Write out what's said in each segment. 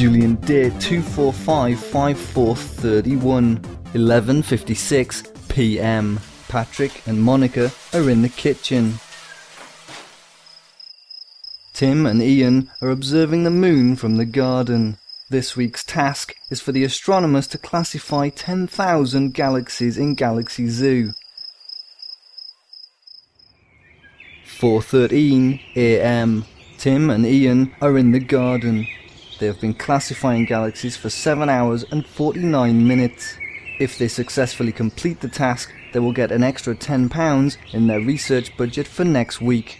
Julian date 2455431, 11:56 p.m. Patrick and Monica are in the kitchen. Tim and Ian are observing the moon from the garden. This week's task is for the astronomers to classify 10,000 galaxies in Galaxy Zoo. 4:13 a.m. Tim and Ian are in the garden. They have been classifying galaxies for 7 hours and 49 minutes. If they successfully complete the task, they will get an extra £10 in their research budget for next week.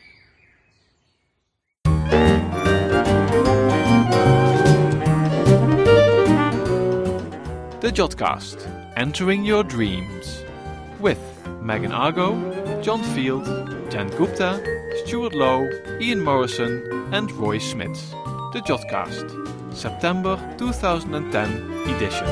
The Jodcast, Entering Your Dreams, with Megan Argo, John Field, Jen Gupta, Stuart Lowe, Ian Morrison and Roy Smits. The Jodcast, September 2010 edition.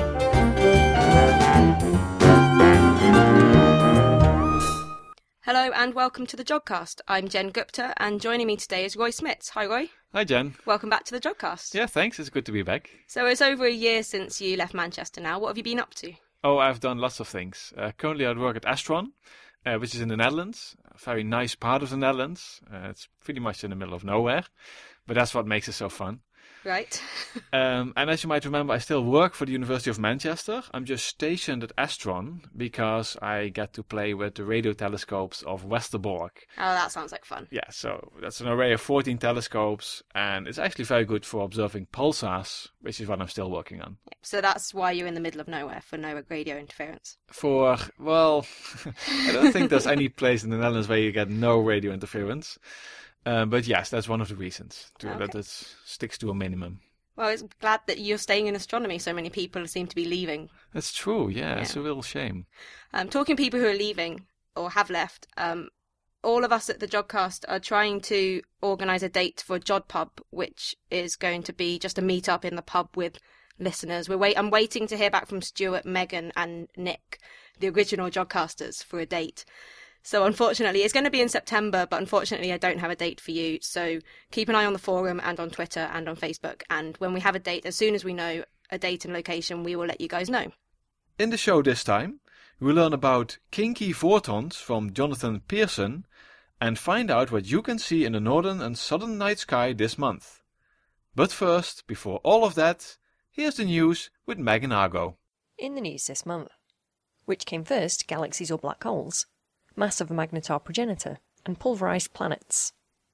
Hello and welcome to the Jodcast. I'm Jen Gupta and joining me today is Roy Smits. Hi Roy. Hi Jen. Welcome back to the Jodcast. Yeah, thanks. It's good to be back. So it's over a year since you left Manchester now. What have you been up to? Oh, I've done lots of things. Currently I work at Astron, which is in the Netherlands. A very nice part of the Netherlands. It's pretty much in the middle of nowhere. But that's what makes it so fun. Right. And as you might remember, I still work for the University of Manchester. I'm just stationed at Astron because I get to play with the radio telescopes of Westerbork. Oh, that sounds like fun. Yeah, so that's an array of 14 telescopes, and it's actually very good for observing pulsars, which is what I'm still working on. So that's why you're in the middle of nowhere, for no radio interference. I don't think there's any place in the Netherlands where you get no radio interference. But yes, that's one of the reasons, that it sticks to a minimum. Well, it's glad that you're staying in astronomy. So many people seem to be leaving. That's true, yeah. It's a real shame. Talking people who are leaving or have left, all of us at the Jodcast are trying to organise a date for JodPub, which is going to be just a meet-up in the pub with listeners. I'm waiting to hear back from Stuart, Megan and Nick, the original Jodcasters, for a date. So unfortunately, it's going to be in September, but unfortunately I don't have a date for you. So keep an eye on the forum and on Twitter and on Facebook. And when we have a date, as soon as we know a date and location, we will let you guys know. In the show this time, we learn about kinky photons from Jonathan Pearson and find out what you can see in the northern and southern night sky this month. But first, before all of that, here's the news with Megan Argo. In the news this month. Which came first, galaxies or black holes? Mass of a magnetar progenitor, and pulverized planets.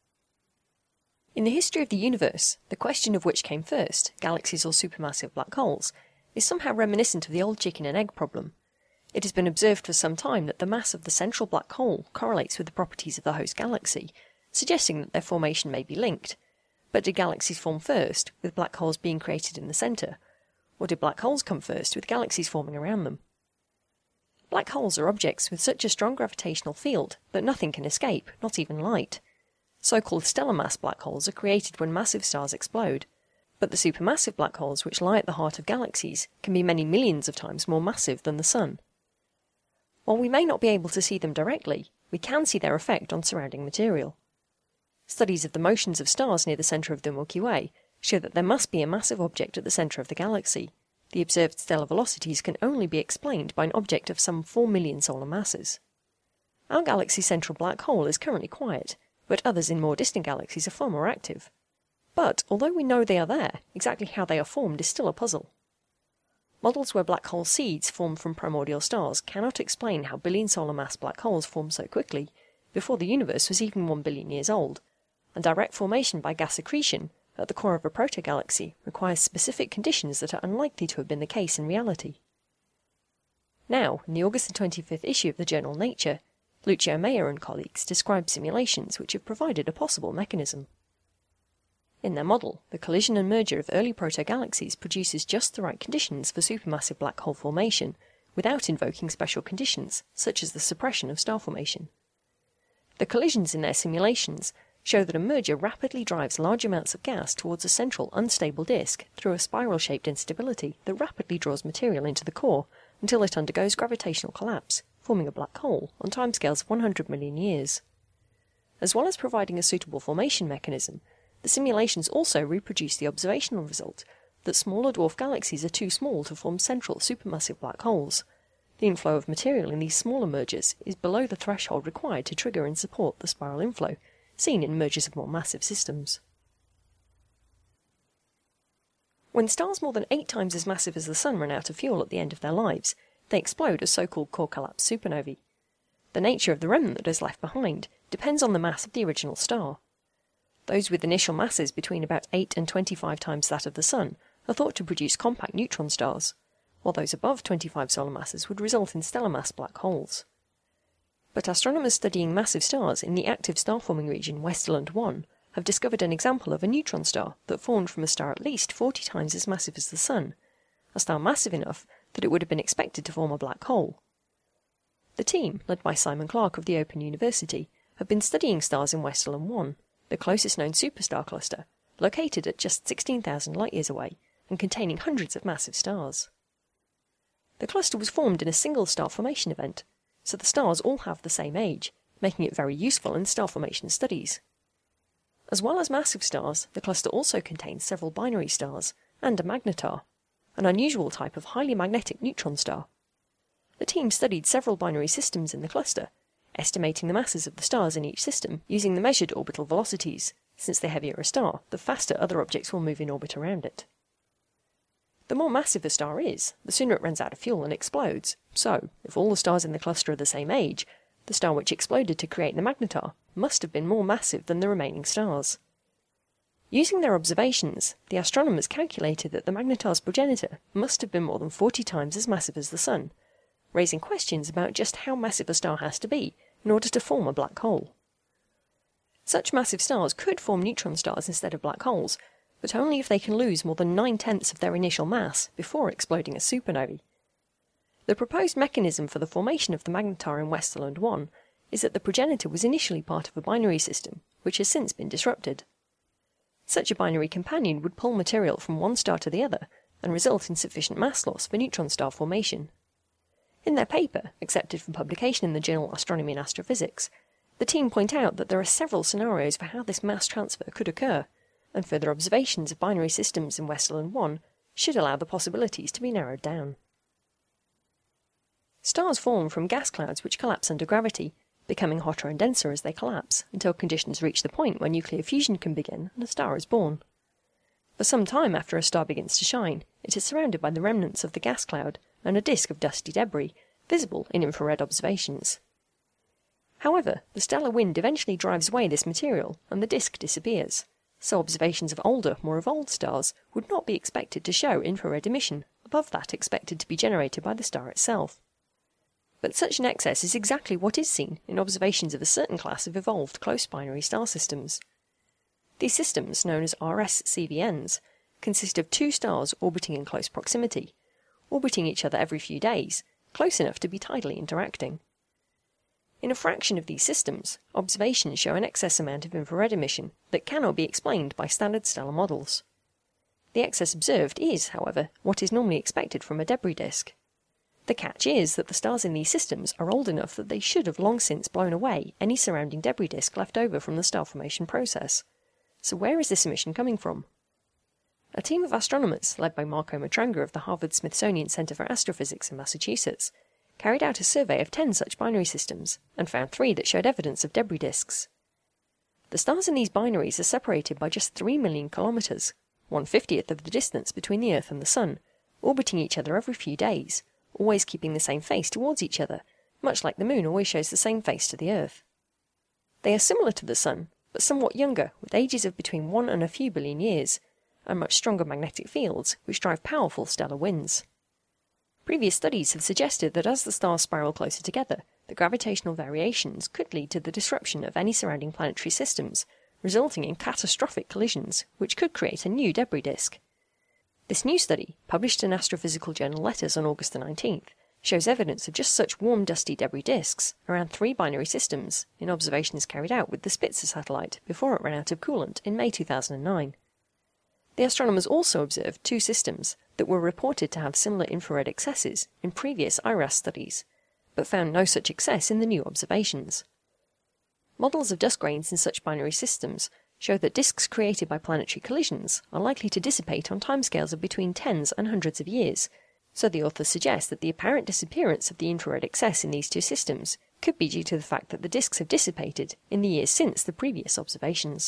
In the history of the universe, the question of which came first, galaxies or supermassive black holes, is somehow reminiscent of the old chicken and egg problem. It has been observed for some time that the mass of the central black hole correlates with the properties of the host galaxy, suggesting that their formation may be linked. But did galaxies form first, with black holes being created in the centre? Or did black holes come first, with galaxies forming around them? Black holes are objects with such a strong gravitational field that nothing can escape, not even light. So-called stellar mass black holes are created when massive stars explode, but the supermassive black holes which lie at the heart of galaxies can be many millions of times more massive than the Sun. While we may not be able to see them directly, we can see their effect on surrounding material. Studies of the motions of stars near the centre of the Milky Way show that there must be a massive object at the centre of the galaxy. The observed stellar velocities can only be explained by an object of some 4 million solar masses. Our galaxy's central black hole is currently quiet, but others in more distant galaxies are far more active. But, although we know they are there, exactly how they are formed is still a puzzle. Models where black hole seeds formed from primordial stars cannot explain how billion solar mass black holes formed so quickly, before the universe was even 1 billion years old, and direct formation by gas accretion at the core of a protogalaxy requires specific conditions that are unlikely to have been the case in reality. Now, in the August 25th issue of the journal Nature, Lucio Meyer and colleagues describe simulations which have provided a possible mechanism. In their model, the collision and merger of early protogalaxies produces just the right conditions for supermassive black hole formation, without invoking special conditions, such as the suppression of star formation. The collisions in their simulations show that a merger rapidly drives large amounts of gas towards a central unstable disk through a spiral-shaped instability that rapidly draws material into the core until it undergoes gravitational collapse, forming a black hole on timescales of 100 million years. As well as providing a suitable formation mechanism, the simulations also reproduce the observational result that smaller dwarf galaxies are too small to form central supermassive black holes. The inflow of material in these smaller mergers is below the threshold required to trigger and support the spiral inflow, seen in mergers of more massive systems. When stars more than 8 times as massive as the Sun run out of fuel at the end of their lives, they explode as so-called core collapse supernovae. The nature of the remnant that is left behind depends on the mass of the original star. Those with initial masses between about 8 and 25 times that of the Sun are thought to produce compact neutron stars, while those above 25 solar masses would result in stellar mass black holes. But astronomers studying massive stars in the active star-forming region Westerland 1 have discovered an example of a neutron star that formed from a star at least 40 times as massive as the Sun, a star massive enough that it would have been expected to form a black hole. The team, led by Simon Clarke of the Open University, have been studying stars in Westerland 1, the closest known superstar cluster, located at just 16,000 light-years away and containing hundreds of massive stars. The cluster was formed in a single star formation event, so the stars all have the same age, making it very useful in star formation studies. As well as massive stars, the cluster also contains several binary stars and a magnetar, an unusual type of highly magnetic neutron star. The team studied several binary systems in the cluster, estimating the masses of the stars in each system using the measured orbital velocities. Since the heavier a star, the faster other objects will move in orbit around it. The more massive a star is, the sooner it runs out of fuel and explodes, so, if all the stars in the cluster are the same age, the star which exploded to create the magnetar must have been more massive than the remaining stars. Using their observations, the astronomers calculated that the magnetar's progenitor must have been more than 40 times as massive as the Sun, raising questions about just how massive a star has to be in order to form a black hole. Such massive stars could form neutron stars instead of black holes, but only if they can lose more than 9/10 of their initial mass before exploding as supernovae. The proposed mechanism for the formation of the magnetar in Westerland 1 is that the progenitor was initially part of a binary system, which has since been disrupted. Such a binary companion would pull material from one star to the other and result in sufficient mass loss for neutron star formation. In their paper, accepted for publication in the journal Astronomy and Astrophysics, the team point out that there are several scenarios for how this mass transfer could occur, and further observations of binary systems in Westerland 1 should allow the possibilities to be narrowed down. Stars form from gas clouds which collapse under gravity, becoming hotter and denser as they collapse, until conditions reach the point where nuclear fusion can begin and a star is born. For some time after a star begins to shine, it is surrounded by the remnants of the gas cloud and a disk of dusty debris, visible in infrared observations. However, the stellar wind eventually drives away this material, and the disk disappears, so observations of older, more evolved stars would not be expected to show infrared emission above that expected to be generated by the star itself. But such an excess is exactly what is seen in observations of a certain class of evolved close binary star systems. These systems, known as RS-CVNs, consist of 2 stars orbiting in close proximity, orbiting each other every few days, close enough to be tidally interacting. In a fraction of these systems, observations show an excess amount of infrared emission that cannot be explained by standard stellar models. The excess observed is, however, what is normally expected from a debris disk. The catch is that the stars in these systems are old enough that they should have long since blown away any surrounding debris disk left over from the star formation process. So where is this emission coming from? A team of astronomers, led by Marco Matranga of the Harvard-Smithsonian Center for Astrophysics in Massachusetts, carried out a survey of 10 such binary systems and found 3 that showed evidence of debris disks. The stars in these binaries are separated by just 3 million kilometres, 1/50th of the distance between the Earth and the Sun, orbiting each other every few days, always keeping the same face towards each other, much like the Moon always shows the same face to the Earth. They are similar to the Sun, but somewhat younger, with ages of between 1 and a few billion years, and much stronger magnetic fields, which drive powerful stellar winds. Previous studies have suggested that as the stars spiral closer together, the gravitational variations could lead to the disruption of any surrounding planetary systems, resulting in catastrophic collisions, which could create a new debris disk. This new study, published in Astrophysical Journal Letters on August the 19th, shows evidence of just such warm dusty debris disks around 3 binary systems in observations carried out with the Spitzer satellite before it ran out of coolant in May 2009. The astronomers also observed 2 systems that were reported to have similar infrared excesses in previous IRAS studies, but found no such excess in the new observations. Models of dust grains in such binary systems show that disks created by planetary collisions are likely to dissipate on timescales of between tens and hundreds of years, so the authors suggest that the apparent disappearance of the infrared excess in these two systems could be due to the fact that the disks have dissipated in the years since the previous observations.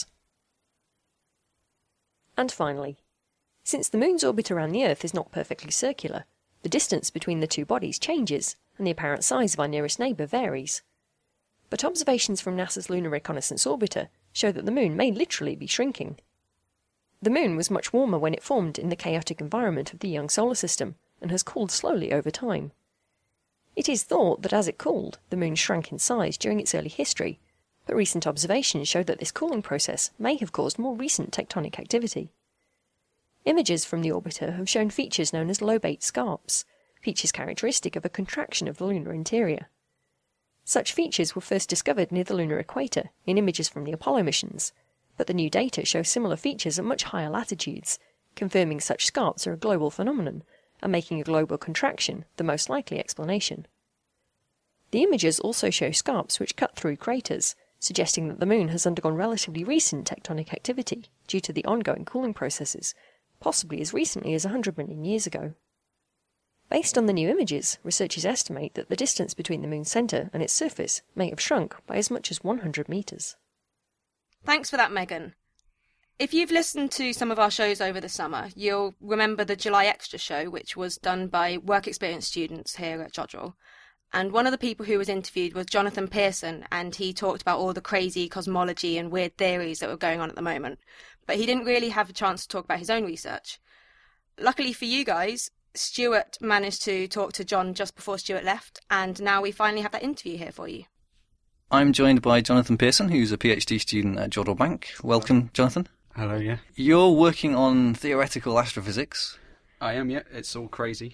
And finally, since the Moon's orbit around the Earth is not perfectly circular, the distance between the two bodies changes, and the apparent size of our nearest neighbour varies. But observations from NASA's Lunar Reconnaissance Orbiter show that the Moon may literally be shrinking. The Moon was much warmer when it formed in the chaotic environment of the young solar system, and has cooled slowly over time. It is thought that as it cooled, the Moon shrank in size during its early history, but recent observations show that this cooling process may have caused more recent tectonic activity. Images from the orbiter have shown features known as lobate scarps, features characteristic of a contraction of the lunar interior. Such features were first discovered near the lunar equator in images from the Apollo missions, but the new data show similar features at much higher latitudes, confirming such scarps are a global phenomenon, and making a global contraction the most likely explanation. The images also show scarps which cut through craters, suggesting that the Moon has undergone relatively recent tectonic activity due to the ongoing cooling processes, possibly as recently as 100 million years ago. Based on the new images, researchers estimate that the distance between the Moon's centre and its surface may have shrunk by as much as 100 metres. Thanks for that, Megan. If you've listened to some of our shows over the summer, you'll remember the July Extra show, which was done by work experience students here at Jodrell. And one of the people who was interviewed was Jonathan Pearson, and he talked about all the crazy cosmology and weird theories that were going on at the moment. But he didn't really have a chance to talk about his own research. Luckily for you guys, Stuart managed to talk to John just before Stuart left, and now we finally have that interview here for you. I'm joined by Jonathan Pearson, who's a PhD student at Jodrell Bank. Welcome, Jonathan. Hello, yeah. You're working on theoretical astrophysics. I am, yeah. It's all crazy.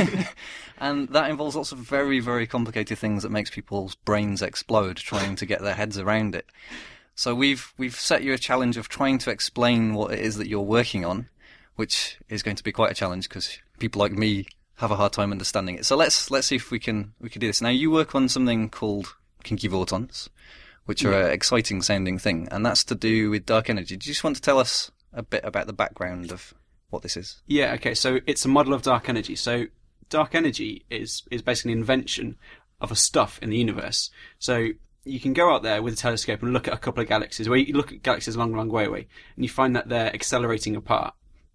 And that involves lots of very, very complicated things that makes people's brains explode trying to get their heads around it. So we've set you a challenge of trying to explain what it is that you're working on, which is going to be quite a challenge because people like me have a hard time understanding it. So let's see if we can do this. Now, you work on something called kinky photons, which are an exciting sounding thing, and that's to do with dark energy. Do you just want to tell us a bit about the background of what this is? Yeah, okay, so it's a model of dark energy. So dark energy is basically an invention of a stuff in the universe. So you can go out there with a telescope and look at a couple of galaxies, where you look at galaxies a long, long way away, and you find that they're accelerating apart.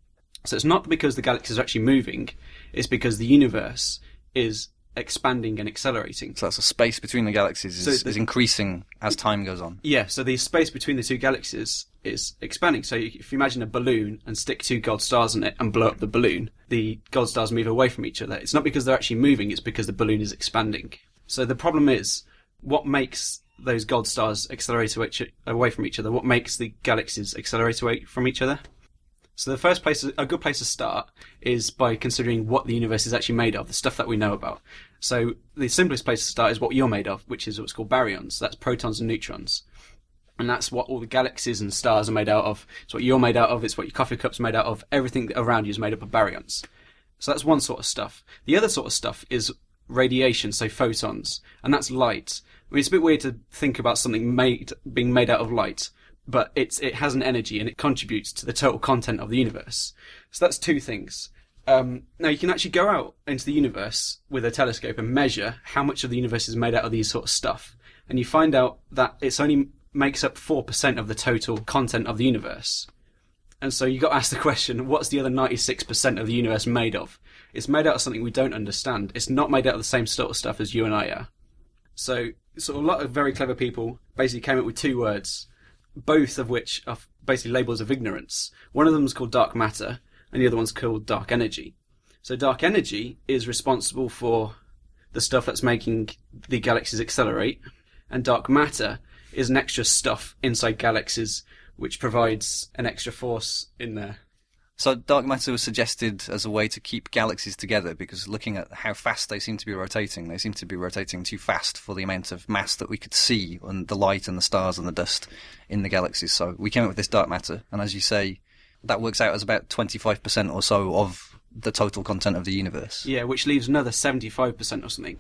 So it's not because the galaxies are actually moving, it's because the universe is expanding and accelerating. So that's the space between the galaxies is increasing as time goes on. Yeah, so the space between the two galaxies is expanding. So if you imagine a balloon and stick two gold stars in it and blow up the balloon, the gold stars move away from each other. It's not because they're actually moving, it's because the balloon is expanding. So the problem is, what makes those gold stars accelerate away from each other? What makes the galaxies accelerate away from each other? So the first place, a good place to start, is by considering what the universe is actually made of, the stuff that we know about. So the simplest place to start is what you're made of, which is what's called baryons. That's protons and neutrons. And that's what all the galaxies and stars are made out of. It's what you're made out of. It's what your coffee cup's made out of. Everything around you is made up of baryons. So that's one sort of stuff. The other sort of stuff is radiation, so photons. And that's light. I mean, it's a bit weird to think about something being made out of light, but it has an energy and it contributes to the total content of the universe. So that's two things. Now, you can actually go out into the universe with a telescope and measure how much of the universe is made out of these sort of stuff. And you find out that it's only makes up 4% of the total content of the universe. And so you've got to ask the question, what's the other 96% of the universe made of? It's made out of something we don't understand. It's not made out of the same sort of stuff as you and I are. So a lot of very clever people basically came up with two words, both of which are basically labels of ignorance. One of them is called dark matter, and the other one's called dark energy. So dark energy is responsible for the stuff that's making the galaxies accelerate, and dark matter is an extra stuff inside galaxies which provides an extra force in there. So dark matter was suggested as a way to keep galaxies together, because looking at how fast they seem to be rotating too fast for the amount of mass that we could see, and the light and the stars and the dust in the galaxies. So we came up with this dark matter, and as you say, that works out as about 25% or so of the total content of the universe. Yeah, which leaves another 75% or something.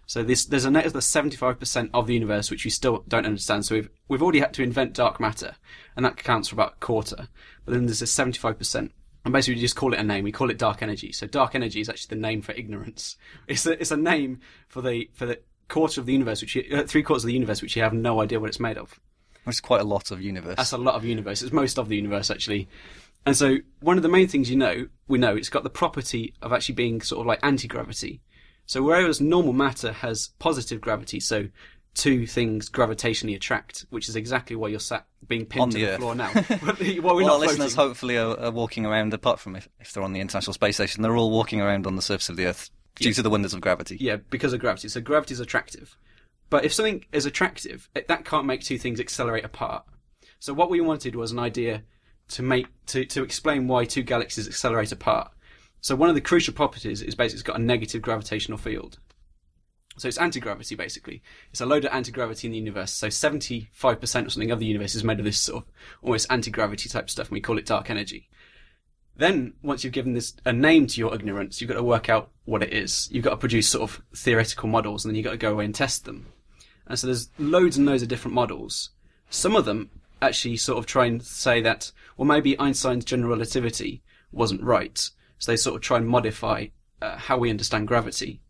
So there's another 75% of the universe which we still don't understand. So we've already had to invent dark matter, and that accounts for about a quarter. But then there's this 75%, and basically we just call it a name. We call it dark energy. So dark energy is actually the name for ignorance. It's a name for the quarter of the universe, which 3/4 of the universe, which you have no idea what it's made of. Which is quite a lot of universe. That's a lot of universe. It's most of the universe, actually. And so one of the main things we know it's got the property of actually being sort of like anti-gravity. So whereas normal matter has positive gravity, so two things gravitationally attract, which is exactly why you're sat being pinned to the floor now. Well, our listeners hopefully are walking around, apart from if they're on the International Space Station, they're all walking around on the surface of the Earth due to the wonders of gravity. Yeah, because of gravity. So gravity is attractive. But if something is attractive, that can't make two things accelerate apart. So what we wanted was an idea to explain why two galaxies accelerate apart. So one of the crucial properties is basically it's got a negative gravitational field. So it's anti-gravity, basically. It's a load of anti-gravity in the universe. So 75% or something of the universe is made of this sort of almost anti-gravity type stuff, and we call it dark energy. Then, once you've given this a name to your ignorance, you've got to work out what it is. You've got to produce sort of theoretical models, and then you've got to go away and test them. And so there's loads and loads of different models. Some of them actually sort of try and say that, well, maybe Einstein's general relativity wasn't right. So they sort of try and modify how we understand gravity.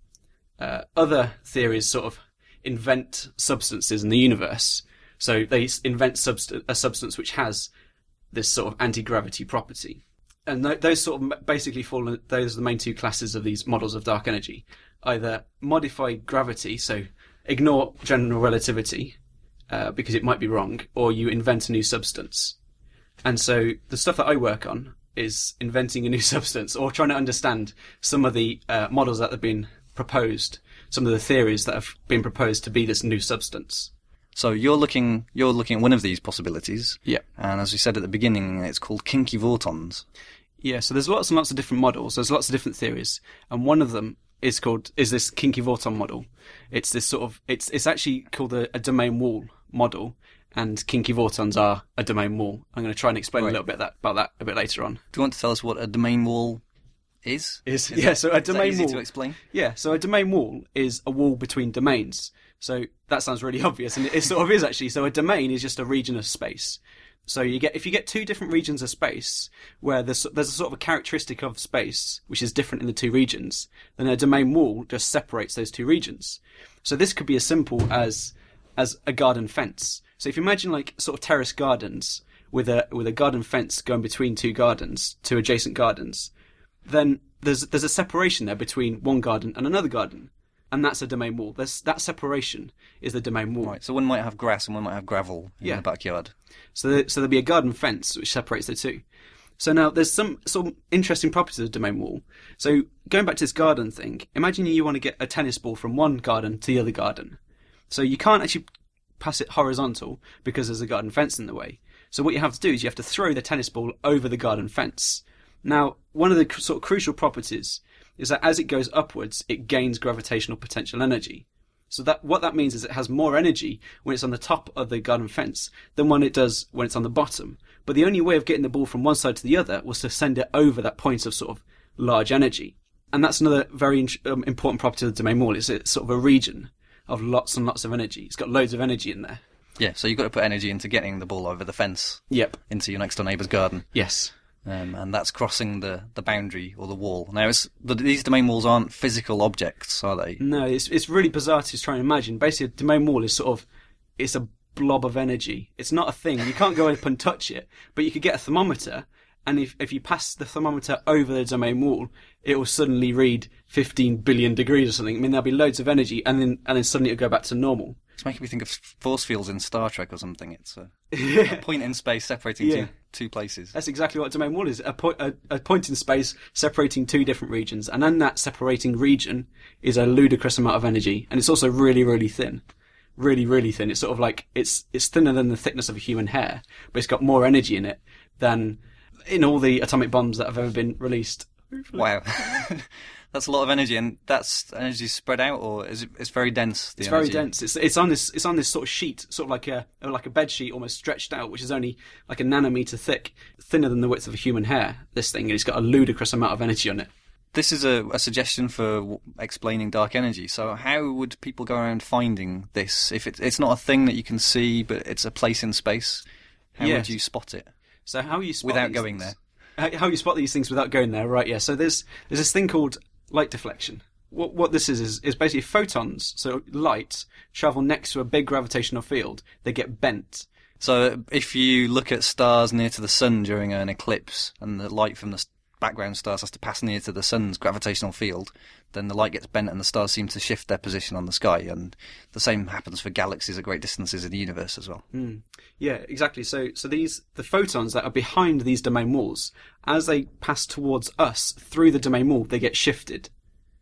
Other theories sort of invent substances in the universe. So they invent a substance which has this sort of anti-gravity property. And those sort of basically those are the main two classes of these models of dark energy. Either modify gravity, so ignore general relativity, because it might be wrong, or you invent a new substance. And so the stuff that I work on is inventing a new substance, or trying to understand some of the models that have been proposed, some of the theories that have been proposed to be this new substance. So you're looking at one of these possibilities. Yeah. And as we said at the beginning, it's called kinky vortons. Yeah, so there's lots and lots of different models. There's lots of different theories, and one of them is this kinky vorton model. It's this sort of it's actually called a domain wall model, and kinky vortons are a domain wall. I'm going to try and explain a little bit about that a bit later on. Do you want to tell us what a domain wall is? So a domain easy wall. to explain? Yeah, so a domain wall is a wall between domains. So that sounds really obvious, and it sort of is actually. So a domain is just a region of space. So if you get two different regions of space where there's a sort of a characteristic of space which is different in the two regions, then a domain wall just separates those two regions. So this could be as simple as a garden fence. So if you imagine like sort of terrace gardens with a garden fence going between two adjacent gardens, then there's a separation there between one garden and another garden. And that's a domain wall. That separation is the domain wall. Right, so one might have grass and one might have gravel in the backyard. So there'll be a garden fence which separates the two. So now there's some sort of interesting properties of the domain wall. So going back to this garden thing, imagine you want to get a tennis ball from one garden to the other garden. So you can't actually pass it horizontal because there's a garden fence in the way. So what you have to do is you have to throw the tennis ball over the garden fence. Now, one of the sort of crucial properties is that as it goes upwards, it gains gravitational potential energy. So what that means is it has more energy when it's on the top of the garden fence than when it does when it's on the bottom. But the only way of getting the ball from one side to the other was to send it over that point of sort of large energy. And that's another very important property of the domain wall. It's sort of a region of lots and lots of energy. It's got loads of energy in there. Yeah, so you've got to put energy into getting the ball over the fence. Yep. Into your next door neighbour's garden. Yes. And that's crossing the boundary or the wall. Now, these domain walls aren't physical objects, are they? No, it's really bizarre to try and imagine. Basically, a domain wall is it's a blob of energy. It's not a thing. You can't go up and touch it, but you could get a thermometer, and if you pass the thermometer over the domain wall, it will suddenly read 15 billion degrees or something. I mean, there'll be loads of energy, and then suddenly it'll go back to normal. It's making me think of force fields in Star Trek or something. It's a point in space separating two places. That's exactly what a domain wall is. A point in space separating two different regions. And in that separating region is a ludicrous amount of energy. And it's also really, really thin. Really, really thin. It's sort of like, it's thinner than the thickness of a human hair, but it's got more energy in it than in all the atomic bombs that have ever been released. Wow. That's a lot of energy, and that's energy spread out, or it's very dense? It's very dense. It's on this sort of sheet, sort of like a bed sheet, almost stretched out, which is only like a nanometer thick, thinner than the width of a human hair. This thing, and it's got a ludicrous amount of energy on it. This is a suggestion for explaining dark energy. So how would people go around finding this? If it's not a thing that you can see, but it's a place in space, how Yes. would you spot it So how you spot without these going things? there? How you spot these things without going there, right? Yeah. So there's this thing called light deflection. What this is basically photons. So light travel next to a big gravitational field. They get bent. So if you look at stars near to the sun during an eclipse, and the light from the background stars has to pass near to the sun's gravitational field, then the light gets bent and the stars seem to shift their position on the sky. And the same happens for galaxies at great distances in the universe as well. Yeah, exactly. So the photons that are behind these domain walls, as they pass towards us through the domain wall, they get shifted.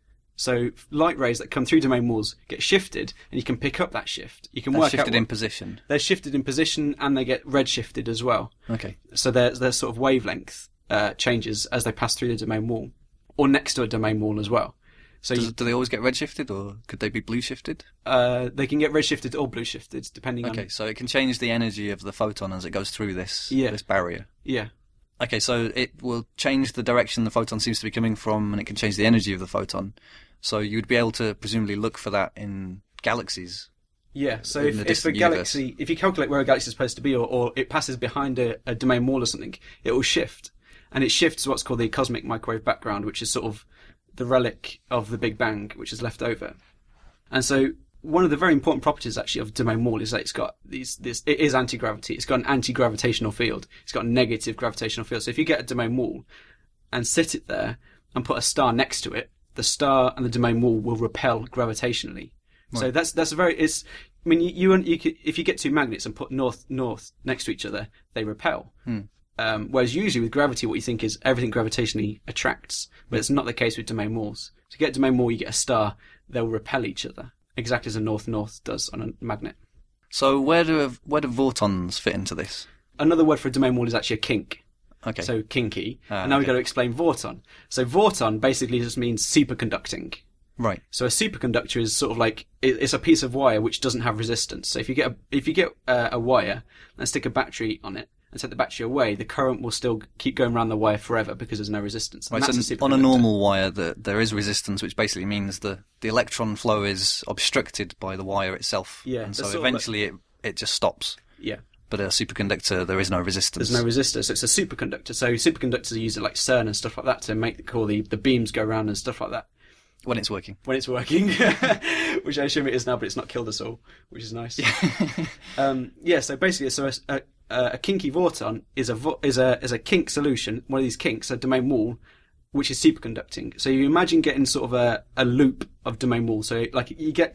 So light rays that come through domain walls get shifted, and you can pick up that shift. You can They're work shifted out in position. They're shifted in position, and they get redshifted as well. Okay. So their sort of wavelength changes as they pass through the domain wall, or next to a domain wall as well. So Do they always get redshifted, or could they be blue shifted? they can get redshifted or blue shifted depending on. Okay, so it can change the energy of the photon as it goes through this barrier. Yeah. Okay, so it will change the direction the photon seems to be coming from, and it can change the energy of the photon. So you'd be able to presumably look for that in galaxies. Yeah, so in the if a distant galaxy, if you calculate where a galaxy is supposed to be, or it passes behind a domain wall or something, it will shift. And it shifts what's called the cosmic microwave background, which is sort of the relic of the Big Bang, which is left over. And so one of the very important properties actually of domain wall is that it's got it is anti-gravity. It's got an anti-gravitational field. It's got a negative gravitational field. So if you get a domain wall and sit it there and put a star next to it, the star and the domain wall will repel gravitationally. Right. So that's a very, I mean, you could, if you get two magnets and put north next to each other, they repel. Whereas usually with gravity, what you think is everything gravitationally attracts, but it's not the case with domain walls. To get a domain wall, you get a star, they'll repel each other, exactly as a north-north does on a magnet. So where do photons fit into this? Another word for a domain wall is actually a kink. Okay. So kinky. And now we've got to explain Vorton. So Vorton basically just means superconducting. Right. So a superconductor is sort of like, it's a piece of wire which doesn't have resistance. So if you get a wire and stick a battery on it and take the battery away, the current will still keep going around the wire forever because there's no resistance. Right, so on a normal wire, there is resistance, which basically means the electron flow is obstructed by the wire itself. Yeah. And so eventually it just stops. Yeah. But a superconductor, there is no resistance. There's no resistance, so it's a superconductor. So superconductors are used at like CERN and stuff like that to make all the beams go around and stuff like that. When it's working. When it's working, which I assume it is now, but it's not killed us all, which is nice. So basically, a kinky Vorton is a kink solution, one of these kinks, a domain wall, which is superconducting. So you imagine getting sort of a loop of domain wall. So like you get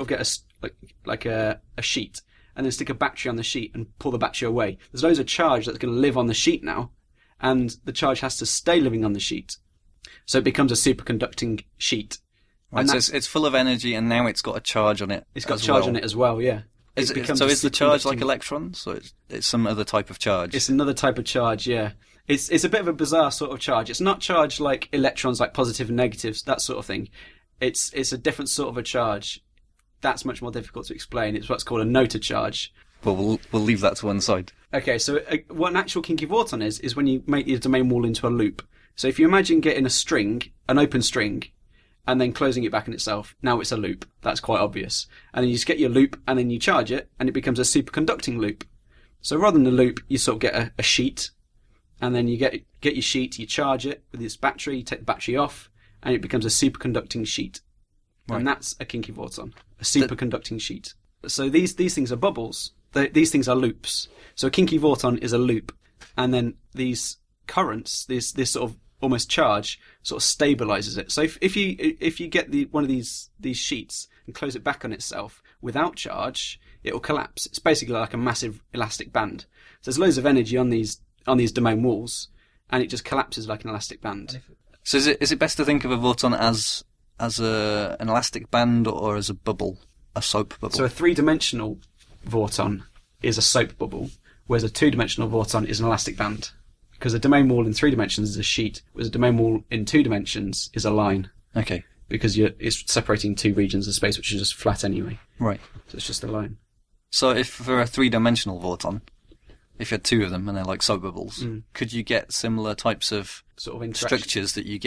a sheet, and then stick a battery on the sheet and pull the battery away. There's loads of charge that's going to live on the sheet now, and the charge has to stay living on the sheet. So it becomes a superconducting sheet. Right, so it's full of energy, and now it's got a charge on it. It's got charge on it as well, yeah. Is the charge like electrons? So it's some other type of charge? It's another type of charge, yeah. It's a bit of a bizarre sort of charge. It's not charged like electrons, like positive and negatives, that sort of thing. It's a different sort of a charge. That's much more difficult to explain. It's what's called a nota charge. Well, we'll leave that to one side. Okay, so what an actual kinky Vorton is when you make your domain wall into a loop. So if you imagine getting an open string, and then closing it back in itself, now it's a loop. That's quite obvious. And then you just get your loop, and then you charge it, and it becomes a superconducting loop. So rather than a loop, you sort of get a sheet, and then you get your sheet, you charge it with this battery, you take the battery off, and it becomes a superconducting sheet. Right. And that's a kinky Vorton, a superconducting sheet. So these things are bubbles. These things are loops. So a kinky Vorton is a loop, and then these currents, this sort of almost charge, sort of stabilizes it. So if you get one of these sheets and close it back on itself without charge, it will collapse. It's basically like a massive elastic band. So there's loads of energy on these domain walls, and it just collapses like an elastic band. So is it best to think of a Vorton as an elastic band or as a bubble, a soap bubble? So a 3-dimensional Vorton is a soap bubble, whereas a 2-dimensional Vorton is an elastic band. Because a domain wall in 3 dimensions is a sheet, whereas a domain wall in 2 dimensions is a line. Okay. Because it's separating 2 regions of space, which is just flat anyway. Right. So it's just a line. So if for a 3-dimensional Vorton, if you had 2 of them and they're like soap bubbles, could you get similar types of sort of structures that you get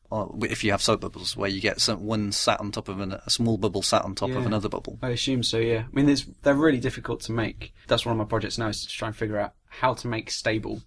if you have soap bubbles, where you get one sat on top of a small bubble sat on top of another bubble. I assume so, yeah. I mean, they're really difficult to make. That's one of my projects now, is to try and figure out how to make stable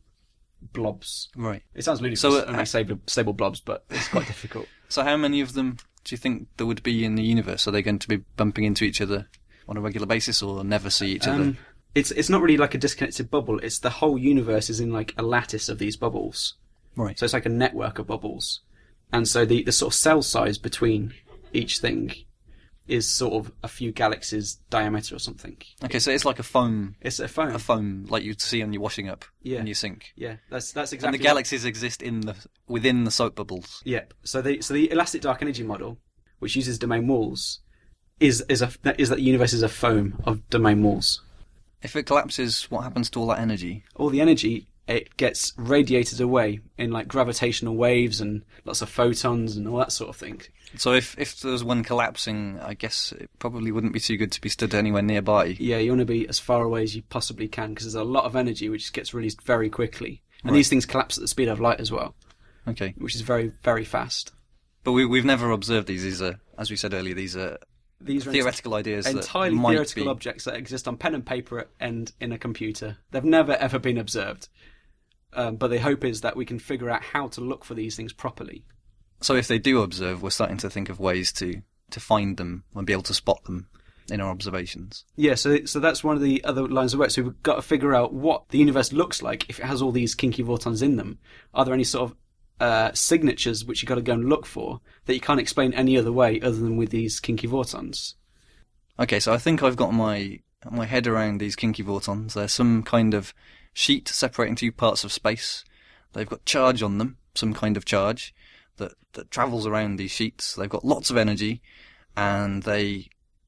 blobs. Right. It sounds ludicrous to make stable blobs, but it's quite difficult. So how many of them do you think there would be in the universe? Are they going to be bumping into each other on a regular basis, or never see each other? It's not really like a disconnected bubble. It's the whole universe is in like a lattice of these bubbles. Right. So it's like a network of bubbles. And so the sort of cell size between each thing is sort of a few galaxies diameter or something. Okay, so it's like a foam. It's a foam. A foam like you'd see on your washing up in your sink. Yeah, that's exactly. And the galaxies exist within the soap bubbles. Yep. So the elastic dark energy model, which uses domain walls, is that the universe is a foam of domain walls. If it collapses, what happens to all that energy? All the energy, it gets radiated away in like gravitational waves and lots of photons and all that sort of thing. So if there was one collapsing, I guess it probably wouldn't be too good to be stood anywhere nearby. Yeah, you want to be as far away as you possibly can, because there's a lot of energy which gets released very quickly. And these things collapse at the speed of light as well. Okay. Which is very, very fast. But we've never observed these. These are, as we said earlier, these are theoretical ideas entirely that might theoretical objects that exist on pen and paper and in a computer. They've never ever been observed, but the hope is that we can figure out how to look for these things properly. So if they do observe, we're starting to think of ways to find them and be able to spot them in our observations. Yeah, so that's one of the other lines of work. So we've got to figure out what the universe looks like if it has all these kinky photons in them. Are there any sort of signatures which you've got to go and look for that you can't explain any other way other than with these kinky photons? Okay, so I think I've got my head around these kinky photons. They're some kind of sheet separating two parts of space. They've got charge on them, some kind of charge that travels around these sheets. They've got lots of energy, and they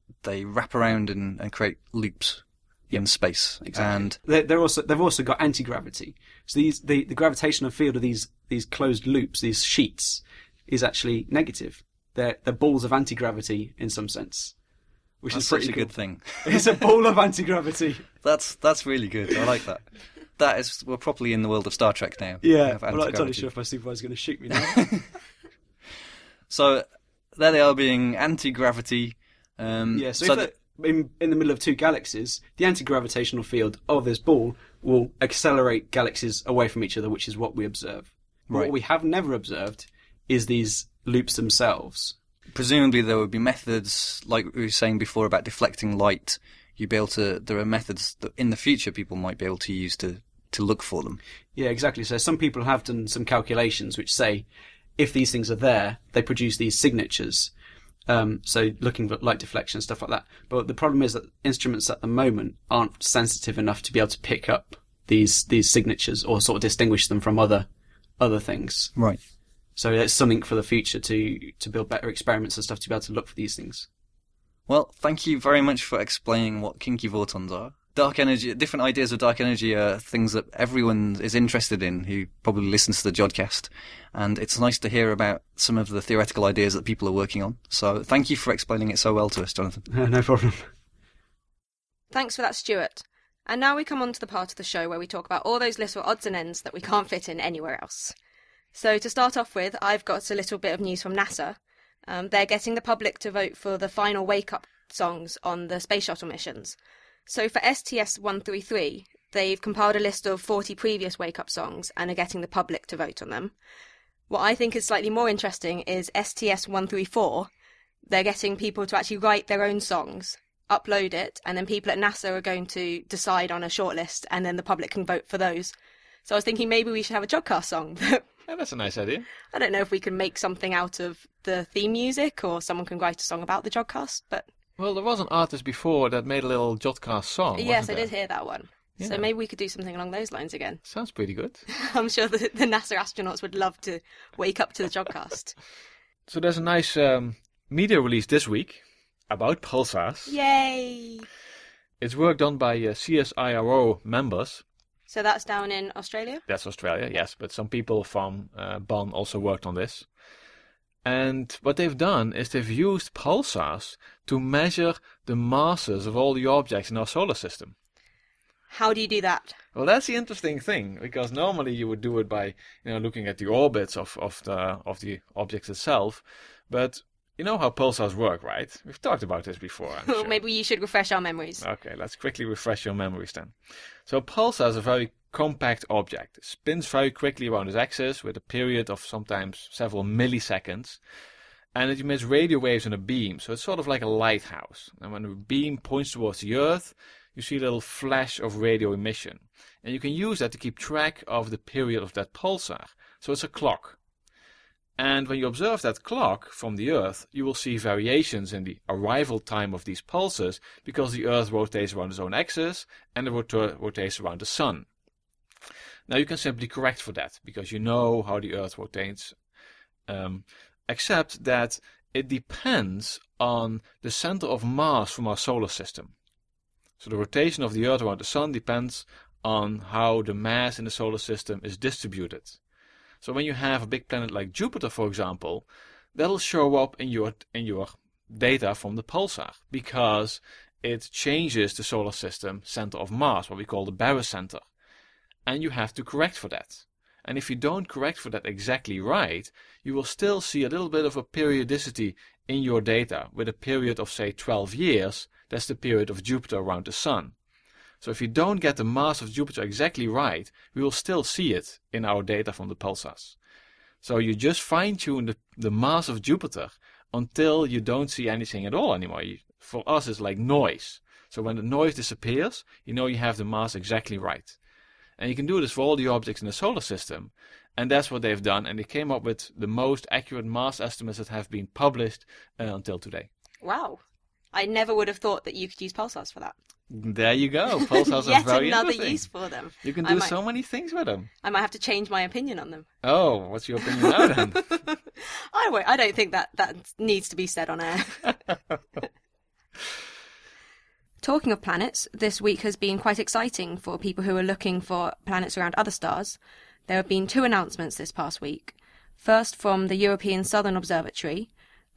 wrap around and create loops in space. Exactly. And they've also got anti-gravity. So the gravitational field of these closed loops, these sheets, is actually negative. They're balls of anti-gravity in some sense, which is pretty such a cool. good thing. It's a ball of anti-gravity. That's really good. I like that. We're properly in the world of Star Trek now. Yeah, I'm not entirely sure if my supervisor's going to shoot me now. So there they are, being anti-gravity. In the middle of two galaxies, the anti-gravitational field of this ball will accelerate galaxies away from each other, which is what we observe. But what we have never observed is these loops themselves. Presumably there would be methods, like we were saying before, about deflecting light. There are methods that in the future people might be able to use to look for them. Yeah, exactly. So some people have done some calculations which say if these things are there, they produce these signatures. So looking for light deflection and stuff like that. But the problem is that instruments at the moment aren't sensitive enough to be able to pick up these signatures or sort of distinguish them from other things. Right. So it's something for the future to build better experiments and stuff to be able to look for these things. Well, thank you very much for explaining what kinky photons are. Dark energy, different ideas of dark energy are things that everyone is interested in who probably listens to the Jodcast. And it's nice to hear about some of the theoretical ideas that people are working on. So thank you for explaining it so well to us, Jonathan. No problem. Thanks for that, Stuart. And now we come on to the part of the show where we talk about all those little odds and ends that we can't fit in anywhere else. So to start off with, I've got a little bit of news from NASA. They're getting the public to vote for the final wake-up songs on the space shuttle missions. So for STS-133, they've compiled a list of 40 previous wake-up songs and are getting the public to vote on them. What I think is slightly more interesting is STS-134. They're getting people to actually write their own songs, upload it, and then people at NASA are going to decide on a shortlist, and then the public can vote for those. So I was thinking maybe we should have a Jodcast song. Yeah, that's a nice idea. I don't know if we can make something out of the theme music, or someone can write a song about the Jodcast, but... Well, there was an artist before that made a little Jodcast song. Yes, I wasn't did hear that one. Yeah. So maybe we could do something along those lines again. Sounds pretty good. I'm sure the NASA astronauts would love to wake up to the Jodcast. So there's a nice media release this week about pulsars. Yay! It's work done by CSIRO members. So that's down in Australia? That's Australia, yes, but some people from Bonn also worked on this. And what they've done is they've used pulsars to measure the masses of all the objects in our solar system. How do you do that? Well, that's the interesting thing, because normally you would do it by, looking at the orbits of the object itself. But you know how pulsars work, right? We've talked about this before, I'm sure. Maybe you should refresh our memories. Okay, let's quickly refresh your memories then. So a pulsar is a very compact object. It spins very quickly around its axis with a period of sometimes several milliseconds. And it emits radio waves in a beam, so it's sort of like a lighthouse. And when the beam points towards the Earth, you see a little flash of radio emission. And you can use that to keep track of the period of that pulsar. So it's a clock. And when you observe that clock from the Earth, you will see variations in the arrival time of these pulses, because the Earth rotates around its own axis and it rotates around the Sun. Now you can simply correct for that, because you know how the Earth rotates. Except that it depends on the center of mass from our solar system. So the rotation of the Earth around the Sun depends on how the mass in the solar system is distributed. So when you have a big planet like Jupiter, for example, that'll show up in your data from the pulsar, because it changes the solar system center of mass, what we call the barycenter. And you have to correct for that. And if you don't correct for that exactly right, you will still see a little bit of a periodicity in your data, with a period of say 12 years. That's the period of Jupiter around the Sun. So if you don't get the mass of Jupiter exactly right, we will still see it in our data from the pulsars. So you just fine-tune the mass of Jupiter until you don't see anything at all anymore. For us, it's like noise. So when the noise disappears, you have the mass exactly right. And you can do this for all the objects in the solar system. And that's what they've done. And they came up with the most accurate mass estimates that have been published until today. Wow. I never would have thought that you could use pulsars for that. There you go. Pulsars are very Yet another interesting. use for them. You can do so many things with them. I might have to change my opinion on them. Oh, what's your opinion now then? I don't think that needs to be said on air. Talking of planets, this week has been quite exciting for people who are looking for planets around other stars. There have been 2 announcements this past week. First, from the European Southern Observatory,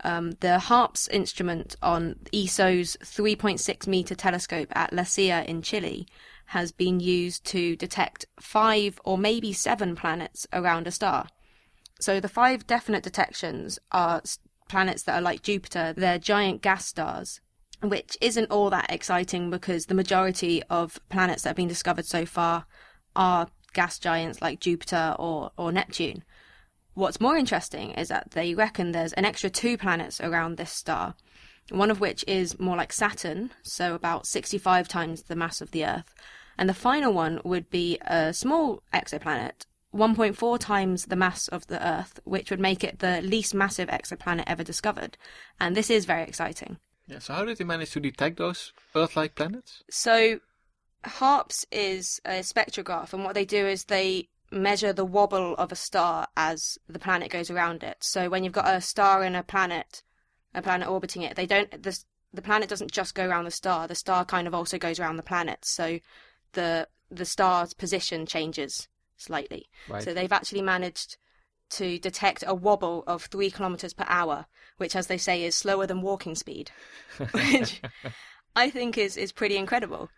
the HARPS instrument on ESO's 3.6 meter telescope at La Silla in Chile has been used to detect 5 or maybe 7 planets around a star. So the 5 definite detections are planets that are like Jupiter. They're giant gas stars, which isn't all that exciting because the majority of planets that have been discovered so far are gas giants like Jupiter or Neptune. What's more interesting is that they reckon there's an extra 2 planets around this star, one of which is more like Saturn, so about 65 times the mass of the Earth, and the final one would be a small exoplanet, 1.4 times the mass of the Earth, which would make it the least massive exoplanet ever discovered. And this is very exciting. Yeah, so how did they manage to detect those Earth-like planets? So HARPS is a spectrograph, and what they do is they measure the wobble of a star as the planet goes around it. So when you've got a star and a planet orbiting it, the planet doesn't just go around the star kind of also goes around the planet. So the star's position changes slightly. Right. So they've actually managed to detect a wobble of 3 kilometers per hour, which, as they say, is slower than walking speed, which I think is pretty incredible.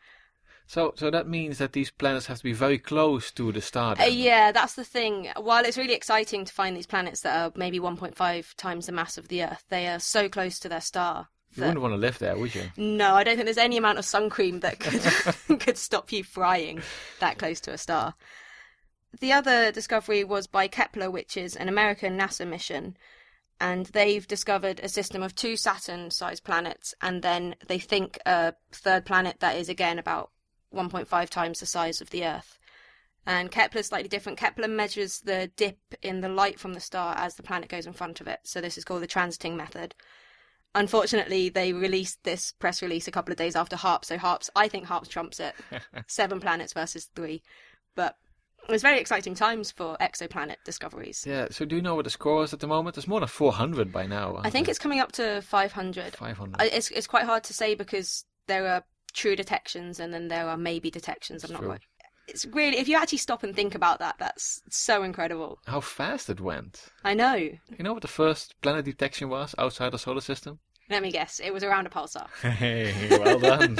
So that means that these planets have to be very close to the star. Yeah, that's the thing. While it's really exciting to find these planets that are maybe 1.5 times the mass of the Earth, they are so close to their star. You wouldn't want to live there, would you? No, I don't think there's any amount of sun cream that could stop you frying that close to a star. The other discovery was by Kepler, which is an American NASA mission, and they've discovered a system of 2 Saturn-sized planets, and then they think a third planet that is again about 1.5 times the size of the Earth. And Kepler's slightly different. Kepler measures the dip in the light from the star as the planet goes in front of it, so this is called the transiting method. Unfortunately, they released this press release a couple of days after HARPS, so I think HARPS trumps it. 7 planets versus 3. But it was very exciting times for exoplanet discoveries. Yeah, so do you know what the score is at the moment? There's more than 400 by now. I think it's coming up to 500. 500. It's quite hard to say because there are true detections and then there are maybe detections. I'm not quite. It's really, if you actually stop and think about that, that's so incredible. How fast it went. I know. You know what the first planet detection was outside the solar system? Let me guess, it was around a pulsar. Hey, well done.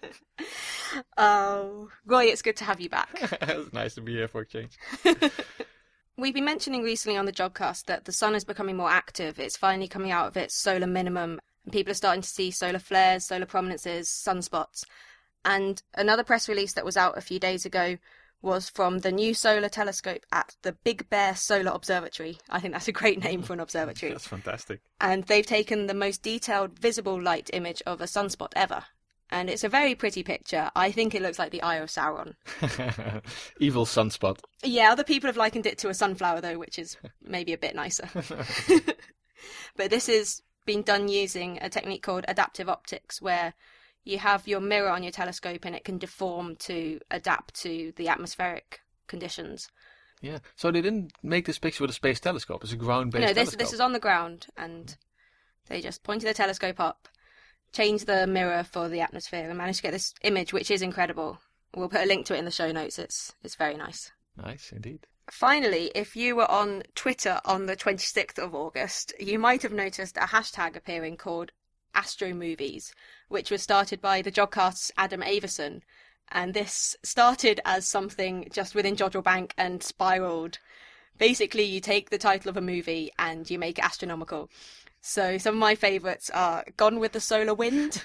Oh, Roy, it's good to have you back. It's nice to be here for a change. We've been mentioning recently on the Jodcast that the sun is becoming more active. It's finally coming out of its solar minimum, and people are starting to see solar flares, solar prominences, sunspots. And another press release that was out a few days ago was from the new solar telescope at the Big Bear Solar Observatory. I think that's a great name for an observatory. That's fantastic. And they've taken the most detailed visible light image of a sunspot ever. And it's a very pretty picture. I think it looks like the Eye of Sauron. Evil sunspot. Yeah, other people have likened it to a sunflower, though, which is maybe a bit nicer. But this is being done using a technique called adaptive optics, where you have your mirror on your telescope and it can deform to adapt to the atmospheric conditions. Yeah, so they didn't make this picture with a space telescope. It's a ground-based No, telescope. this is on the ground, and they just pointed the telescope up, changed the mirror for the atmosphere, and managed to get this image, which is incredible. We'll put a link to it in the show notes. It's very nice. Nice, indeed. Finally, if you were on Twitter on the 26th of August, you might have noticed a hashtag appearing called AstroMovies, which was started by the Jodcast's Adam Averson. And this started as something just within Jodrell Bank and spiraled. Basically, you take the title of a movie and you make it astronomical. So some of my favourites are Gone with the Solar Wind,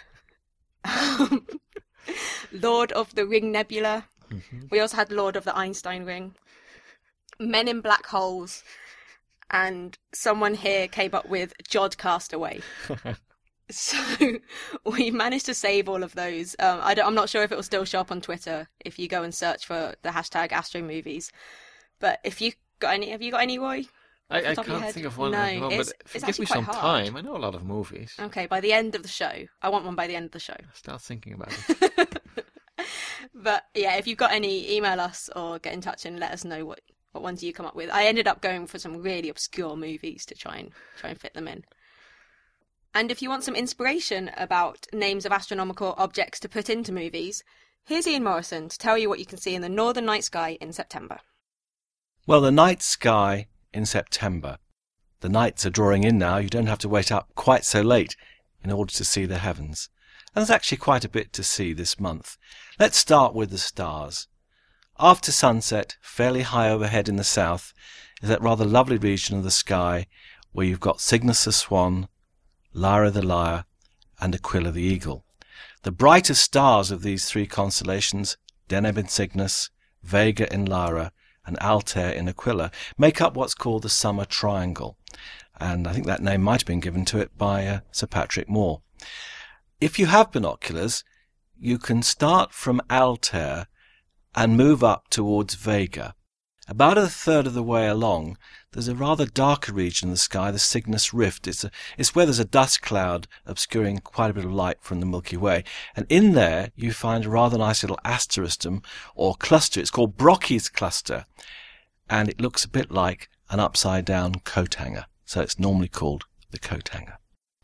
Lord of the Ring Nebula. Mm-hmm. We also had Lord of the Einstein Ring, Men in Black Holes, and someone here came up with Jodcastaway. So we managed to save all of those. I'm not sure if it will still show up on Twitter if you go and search for the hashtag AstroMovies. But have you got any, Roy? I can't think of one. No, but if you give me some time, I know a lot of movies. Okay, by the end of the show. I want one by the end of the show. I'll start thinking about it. But yeah, if you've got any, email us or get in touch and let us know what ones you come up with. I ended up going for some really obscure movies to try and fit them in. And if you want some inspiration about names of astronomical objects to put into movies, here's Ian Morrison to tell you what you can see in the northern night sky in September. Well, the night sky in September. The nights are drawing in now. You don't have to wait up quite so late in order to see the heavens. And there's actually quite a bit to see this month. Let's start with the stars. After sunset, fairly high overhead in the south, is that rather lovely region of the sky where you've got Cygnus the Swan, Lyra the Lyre, and Aquila the Eagle. The brightest stars of these three constellations, Deneb in Cygnus, Vega in Lyra, and Altair in Aquila, make up what's called the Summer Triangle. And I think that name might have been given to it by Sir Patrick Moore. If you have binoculars, you can start from Altair and move up towards Vega. About a third of the way along, there's a rather darker region in the sky, the Cygnus Rift. It's where there's a dust cloud obscuring quite a bit of light from the Milky Way. And in there, you find a rather nice little asterism or cluster. It's called Brocchi's cluster. And it looks a bit like an upside-down coat hanger. So it's normally called the coat hanger.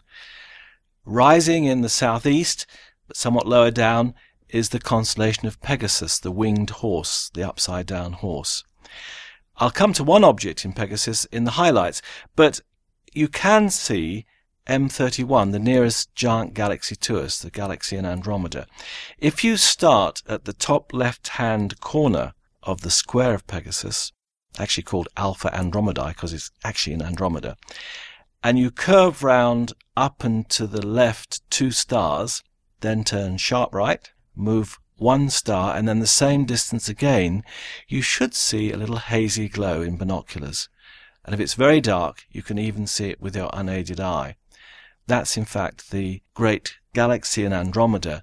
Rising in the southeast, but somewhat lower down, is the constellation of Pegasus, the winged horse, the upside-down horse. I'll come to one object in Pegasus in the highlights, but you can see M31, the nearest giant galaxy to us, the galaxy in Andromeda. If you start at the top left-hand corner of the square of Pegasus, actually called Alpha Andromedae because it's actually in Andromeda, and you curve round up and to the left 2 stars, then turn sharp right, move 1 star, and then the same distance again, you should see a little hazy glow in binoculars. And if it's very dark, you can even see it with your unaided eye. That's in fact the great galaxy in Andromeda,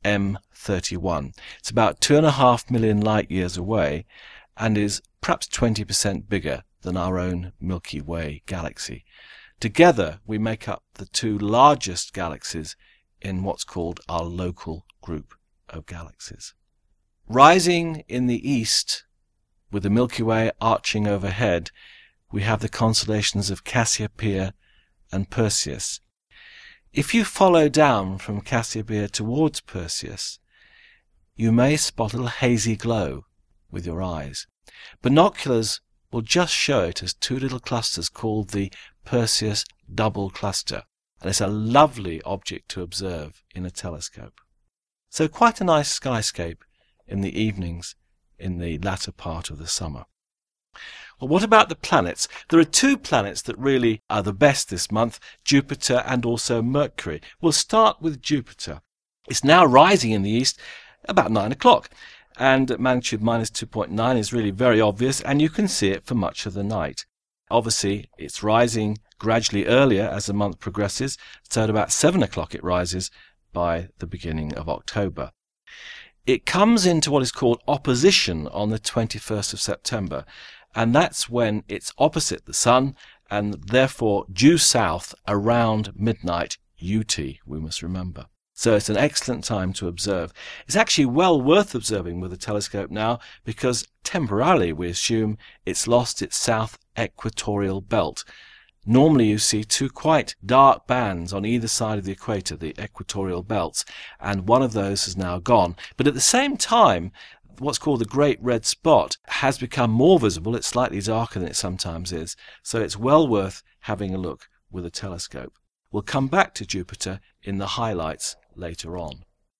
M31. It's about 2.5 million light years away and is perhaps 20% bigger than our own Milky Way galaxy. Together, we make up the 2 largest galaxies in what's called our local group of galaxies. Rising in the east, with the Milky Way arching overhead, we have the constellations of Cassiopeia and Perseus. If you follow down from Cassiopeia towards Perseus, you may spot a little hazy glow with your eyes. Binoculars will just show it as 2 little clusters called the Perseus double cluster. and it's a lovely object to observe in a telescope. So quite a nice skyscape in the evenings in the latter part of the summer. Well, what about the planets? There are two planets that really are the best this month, Jupiter and also Mercury. We'll start with Jupiter. It's now rising in the east about 9 o'clock, and at magnitude minus 2.9 is really very obvious, and you can see it for much of the night. Obviously, it's rising gradually earlier as the month progresses, so at about 7 o'clock it rises by the beginning of October. It comes into what is called opposition on the 21st of September, and that's when it's opposite the Sun and therefore due south around midnight UT, we must remember. So it's an excellent time to observe. It's actually well worth observing with a telescope now because temporarily we assume it's lost its south equatorial belt. Normally you see two quite dark bands on either side of the equator, the equatorial belts, and one of those has now gone. But at the same time, what's called the Great Red Spot has become more visible. It's slightly darker than it sometimes is, so it's well worth having a look with a telescope. We'll come back to Jupiter in the highlights later on.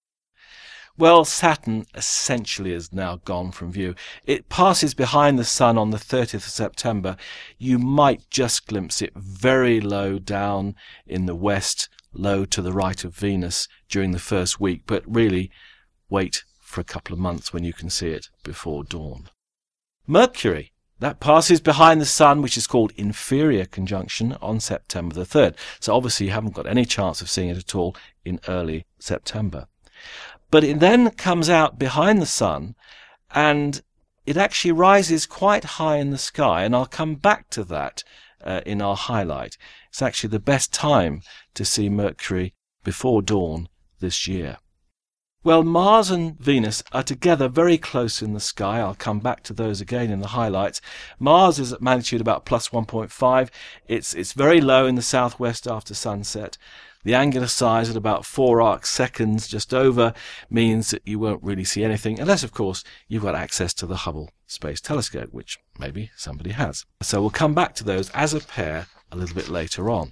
Well, Saturn essentially is now gone from view. It passes behind the Sun on the 30th of September. You might just glimpse it very low down in the west, low to the right of Venus during the first week, but really wait for a couple of months when you can see it before dawn. Mercury, that passes behind the Sun, which is called inferior conjunction, on September the 3rd. So obviously you haven't got any chance of seeing it at all in early September. But it then comes out behind the Sun, and it actually rises quite high in the sky, and I'll come back to that in our highlight. It's actually the best time to see Mercury before dawn this year. Well, Mars and Venus are together very close in the sky. I'll come back to those again in the highlights. Mars is at magnitude about plus 1.5. It's very low in the southwest after sunset. The angular size at about 4 arc seconds, just over, means that you won't really see anything, unless, of course, you've got access to the Hubble Space Telescope, which maybe somebody has. So we'll come back to those as a pair a little bit later on.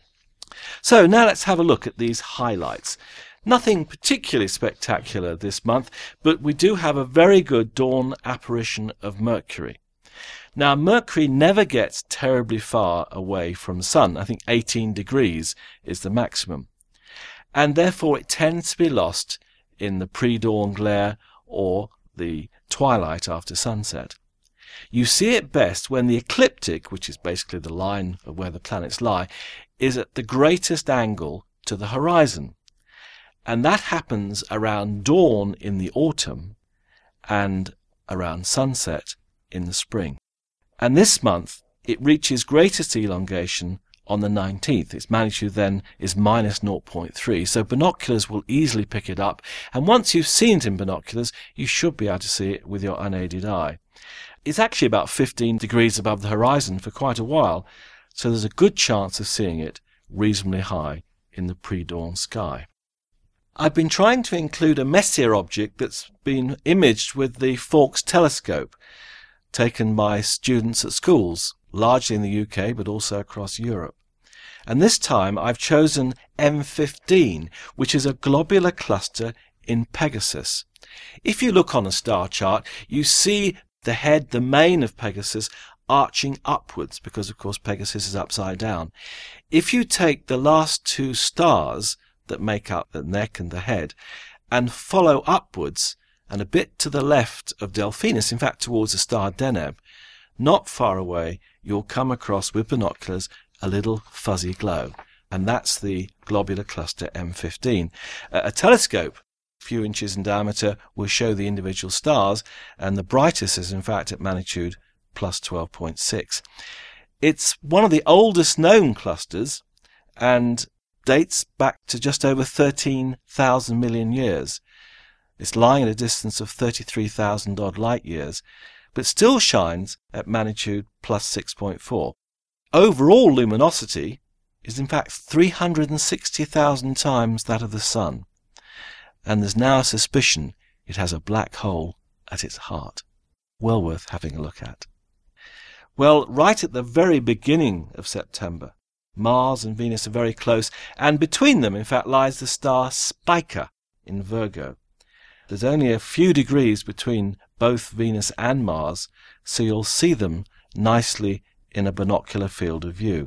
So now let's have a look at these highlights. Nothing particularly spectacular this month, but we do have a very good dawn apparition of Mercury. Now, Mercury never gets terribly far away from the Sun. I think 18 degrees is the maximum. And therefore it tends to be lost in the pre-dawn glare or the twilight after sunset. You see it best when the ecliptic, which is basically the line of where the planets lie, is at the greatest angle to the horizon. And that happens around dawn in the autumn and around sunset in the spring. And this month it reaches greatest elongation on the 19th. Its magnitude then is minus 0.3, so binoculars will easily pick it up, and once you've seen it in binoculars, you should be able to see it with your unaided eye. It's actually about 15 degrees above the horizon for quite a while, so there's a good chance of seeing it reasonably high in the pre-dawn sky. I've been trying to include a Messier object that's been imaged with the Fawkes telescope, taken by students at schools, largely in the UK, but also across Europe. And this time I've chosen M15, which is a globular cluster in Pegasus. If you look on a star chart, you see the head, the mane of Pegasus, arching upwards, because of course Pegasus is upside down. If you take the last two stars that make up the neck and the head and follow upwards and a bit to the left of Delphinus, in fact towards the star Deneb, not far away you'll come across with binoculars a little fuzzy glow, and that's the globular cluster M15. A telescope a few inches in diameter will show the individual stars, and the brightest is in fact at magnitude plus 12.6. It's one of the oldest known clusters and dates back to just over 13,000 million years. It's lying at a distance of 33,000 odd light years, but still shines at magnitude plus 6.4. Overall luminosity is in fact 360,000 times that of the Sun, and there's now a suspicion it has a black hole at its heart. Well worth having a look at. Well, right at the very beginning of September, Mars and Venus are very close, and between them, in fact, lies the star Spica in Virgo. There's only a few degrees between both Venus and Mars, so you'll see them nicely in a binocular field of view.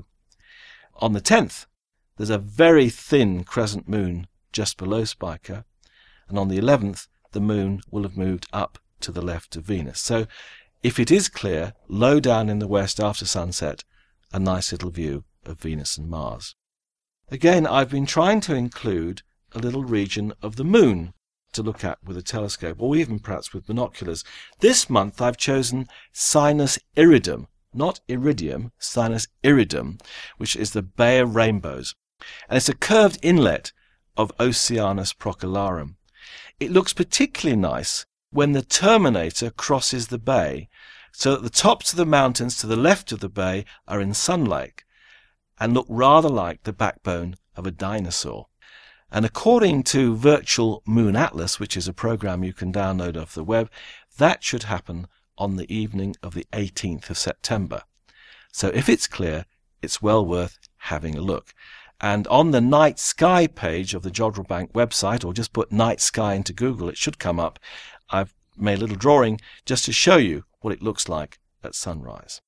On the 10th, there's a very thin crescent moon just below Spica, and on the 11th, the moon will have moved up to the left of Venus. So if it is clear, low down in the west after sunset, a nice little view of Venus and Mars. Again, I've been trying to include a little region of the moon to look at with a telescope, or even perhaps with binoculars. This month I've chosen Sinus Iridum, not Iridium, Sinus Iridum, which is the Bay of Rainbows. And it's a curved inlet of Oceanus Procellarum. It looks particularly nice when the terminator crosses the bay, so that the tops of the mountains to the left of the bay are in sunlight and look rather like the backbone of a dinosaur. And according to Virtual Moon Atlas, which is a program you can download off the web, that should happen on the evening of the 18th of September. So if it's clear, it's well worth having a look. And on the night sky page of the Jodrell Bank website, or just put night sky into Google, it should come up. I've made a little drawing just to show you what it looks like at sunrise.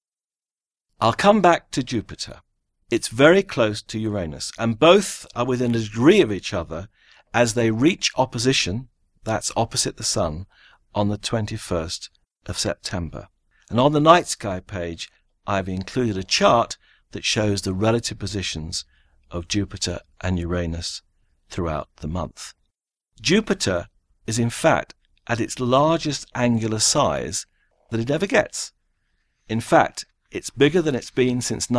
I'll come back to Jupiter. It's very close to Uranus, and both are within a degree of each other as they reach opposition, that's opposite the Sun, on the 21st of September. And on the night sky page, I've included a chart that shows the relative positions of Jupiter and Uranus throughout the month. Jupiter is in fact at its largest angular size that it ever gets. In fact, it's bigger than it's been since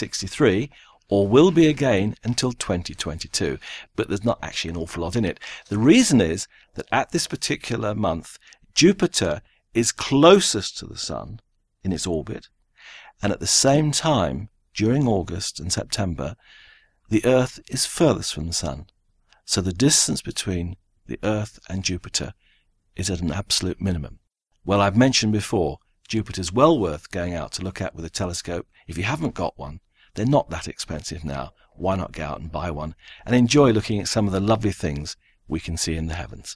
1963, or will be again until 2022, but there's not actually an awful lot in it. The reason is that at this particular month, Jupiter is closest to the Sun in its orbit, and at the same time, during August and September, the Earth is furthest from the Sun. So the distance between the Earth and Jupiter is at an absolute minimum. Well, I've mentioned before, Jupiter's well worth going out to look at with a telescope. If you haven't got one, they're not that expensive now. Why not go out and buy one and enjoy looking at some of the lovely things we can see in the heavens?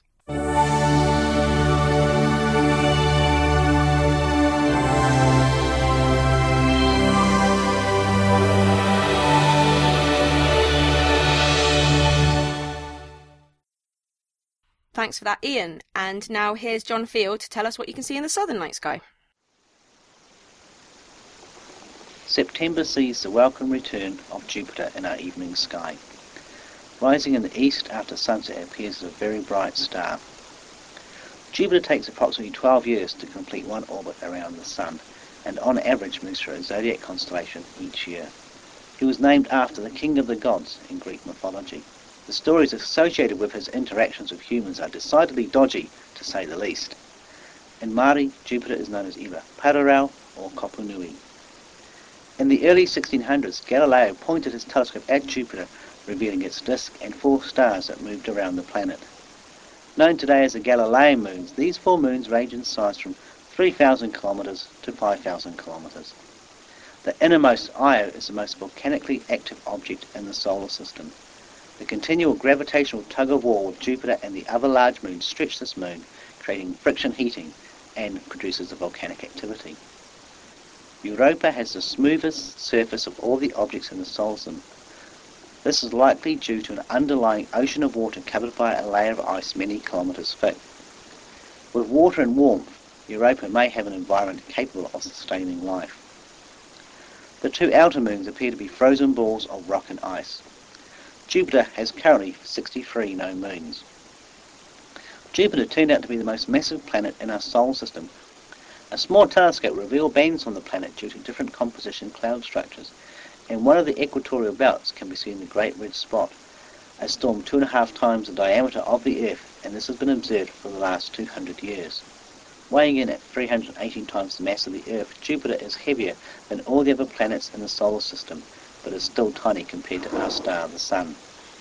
Thanks for that, Ian. And now here's John Field to tell us what you can see in the southern night sky. September sees the welcome return of Jupiter in our evening sky. Rising in the east after sunset, it appears as a very bright star. Jupiter takes approximately 12 years to complete one orbit around the Sun, and on average moves through a zodiac constellation each year. He was named after the king of the gods in Greek mythology. The stories associated with his interactions with humans are decidedly dodgy, to say the least. In Māori, Jupiter is known as either Pararau or Kopunui. In the early 1600s, Galileo pointed his telescope at Jupiter, revealing its disk and 4 stars that moved around the planet. Known today as the Galilean moons, these 4 moons range in size from 3,000 kilometres to 5,000 kilometres. The innermost Io is the most volcanically active object in the solar system. The continual gravitational tug-of-war with Jupiter and the other large moons stretch this moon, creating friction heating and produces the volcanic activity. Europa has the smoothest surface of all the objects in the solar system. This is likely due to an underlying ocean of water covered by a layer of ice many kilometres thick. With water and warmth, Europa may have an environment capable of sustaining life. The 2 outer moons appear to be frozen balls of rock and ice. Jupiter has currently 63 known moons. Jupiter turned out to be the most massive planet in our solar system. A small telescope revealed bands on the planet due to different composition cloud structures. In one of the equatorial belts can be seen the Great Red Spot, a storm 2.5 times the diameter of the Earth, and this has been observed for the last 200 years. Weighing in at 318 times the mass of the Earth, Jupiter is heavier than all the other planets in the solar system, but is still tiny compared to our star, the Sun.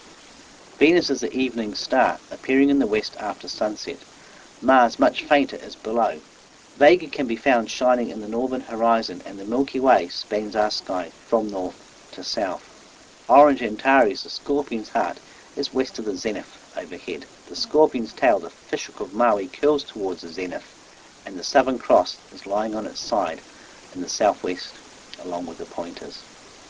Venus is the evening star, appearing in the west after sunset. Mars, much fainter, is below. Vega can be found shining in the northern horizon, and the Milky Way spans our sky from north to south. Orange Antares, the scorpion's heart, is west of the zenith overhead. The scorpion's tail, the fishhook of Maui, curls towards the zenith, and the Southern Cross is lying on its side in the southwest, along with the pointers.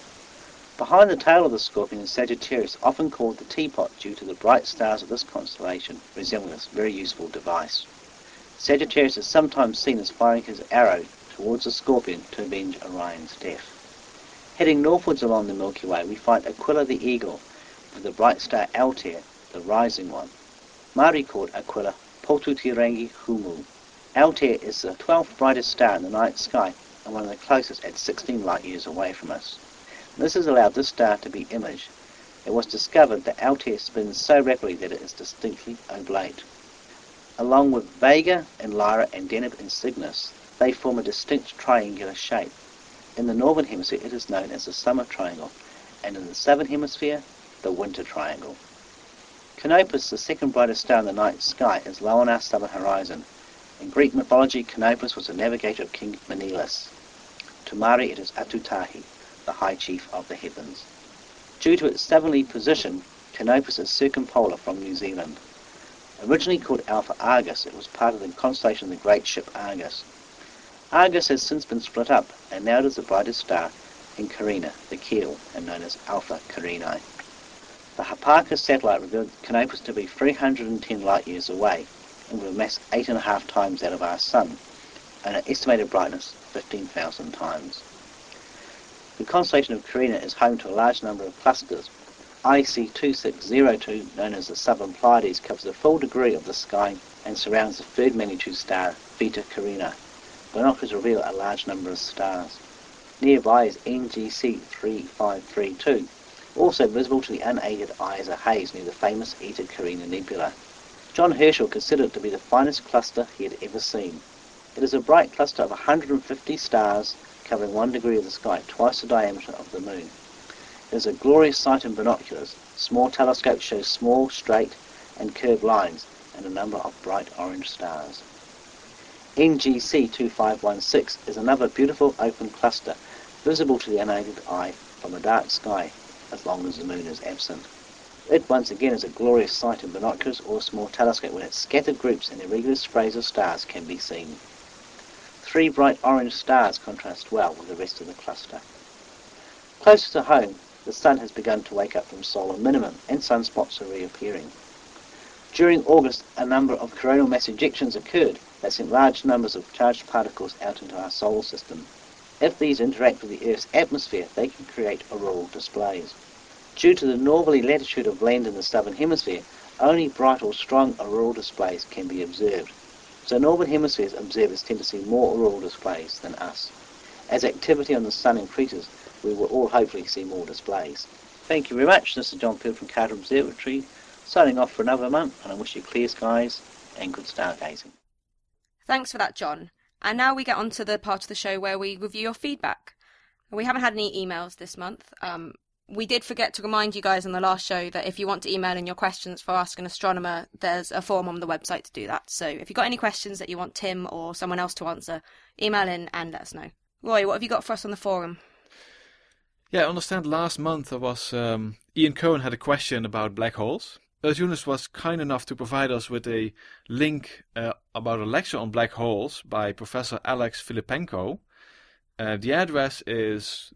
Behind the tail of the scorpion is Sagittarius, often called the teapot due to the bright stars of this constellation resembling this very useful device. Sagittarius is sometimes seen as firing his arrow towards the scorpion to avenge Orion's death. Heading northwards along the Milky Way, we find Aquila the Eagle with the bright star Altair, the rising one. Māori called Aquila Potutirangi Humu. Altair is the 12th brightest star in the night sky and one of the closest at 16 light years away from us. This has allowed this star to be imaged. It was discovered that Altair spins so rapidly that it is distinctly oblate. Along with Vega and Lyra and Deneb and Cygnus, they form a distinct triangular shape. In the northern hemisphere it is known as the summer triangle, and in the southern hemisphere, the winter triangle. Canopus, the second brightest star in the night sky, is low on our southern horizon. In Greek mythology, Canopus was the navigator of King Menelaus. To Māori it is Atutahi, the high chief of the heavens. Due to its southerly position, Canopus is circumpolar from New Zealand. Originally called Alpha Argus, it was part of the constellation of the great ship Argus. Argus has since been split up, and now it is the brightest star in Carina, the keel, and known as Alpha Carinae. The Hipparchus satellite revealed Canopus to be 310 light years away, and with a mass 8.5 times that of our Sun, and an estimated brightness 15,000 times. The constellation of Carina is home to a large number of clusters. IC 2602, known as the Southern Pleiades, covers the full degree of the sky and surrounds the third magnitude star, Beta Carinae. Binoculars reveal a large number of stars. Nearby is NGC 3532, also visible to the unaided eye as a haze near the famous Eta Carina Nebula. John Herschel considered it to be the finest cluster he had ever seen. It is a bright cluster of 150 stars covering 1 degree of the sky, twice the diameter of the moon. It is a glorious sight in binoculars. Small telescopes show small, straight and curved lines and a number of bright orange stars. NGC 2516 is another beautiful open cluster, visible to the unaided eye from a dark sky as long as the moon is absent. It once again is a glorious sight in binoculars or a small telescope when its scattered groups and irregular sprays of stars can be seen. 3 bright orange stars contrast well with the rest of the cluster. Closer to home, the sun has begun to wake up from solar minimum and sunspots are reappearing. During August, a number of coronal mass ejections occurred that sent large numbers of charged particles out into our solar system. If these interact with the Earth's atmosphere, they can create auroral displays. Due to the northerly latitude of land in the southern hemisphere, only bright or strong auroral displays can be observed. So northern hemisphere's observers tend to see more auroral displays than us. As activity on the sun increases, we will all hopefully see more displays. Thank you very much. This is John Field from Carter Observatory, signing off for another month, and I wish you clear skies and good stargazing. Thanks for that, John. And now we get on to the part of the show where we review your feedback. We haven't had any emails this month. We did forget to remind you guys on the last show that if you want to email in your questions for Ask an Astronomer, there's a form on the website to do that. So if you've got any questions that you want Tim or someone else to answer, email in and let us know. Roy, what have you got for us on the forum? Yeah, I understand last month there was Ian Cohen had a question about black holes. Jonas was kind enough to provide us with a link about a lecture on black holes by Professor Alex Filipenko. The address is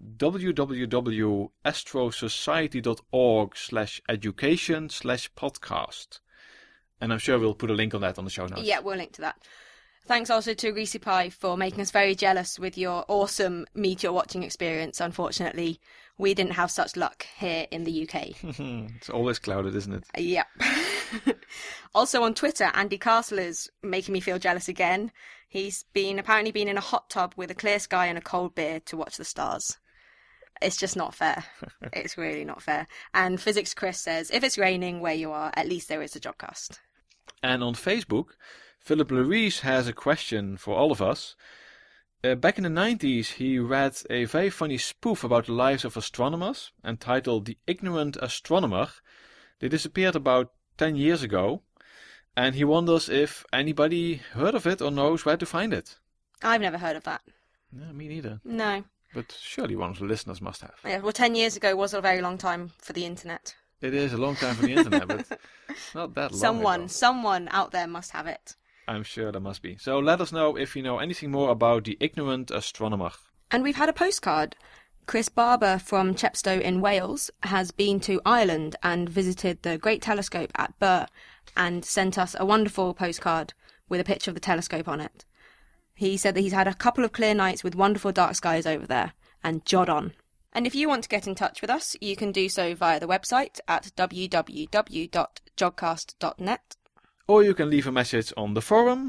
www.astrosociety.org/education/podcast. And I'm sure we'll put a link on that on the show notes. Yeah, we'll link to that. Thanks also to Recipi for making us very jealous with your awesome meteor watching experience. Unfortunately, we didn't have such luck here in the UK. It's always clouded, isn't it? Yep. Also on Twitter, Andy Castle is making me feel jealous again. He's apparently been in a hot tub with a clear sky and a cold beer to watch the stars. It's just not fair. It's really not fair. And Physics Chris says, if it's raining where you are, at least there is a Jodcast. And on Facebook, Philip Louise has a question for all of us. Back in the 90s, he read a very funny spoof about the lives of astronomers, entitled The Ignorant Astronomer. They disappeared about 10 years ago, and he wonders if anybody heard of it or knows where to find it. I've never heard of that. No, me neither. No. but surely one of the listeners must have. Yeah, well, 10 years ago was a very long time for the internet. It is a long time for the internet, but not that long ago. Someone out there must have it. I'm sure there must be. So let us know if you know anything more about the ignorant astronomer. And we've had a postcard. Chris Barber from Chepstow in Wales has been to Ireland and visited the Great Telescope at Birr and sent us a wonderful postcard with a picture of the telescope on it. He said that he's had a couple of clear nights with wonderful dark skies over there, and jod on. And if you want to get in touch with us, you can do so via the website at www.jodcast.net. Or you can leave a message on the forum,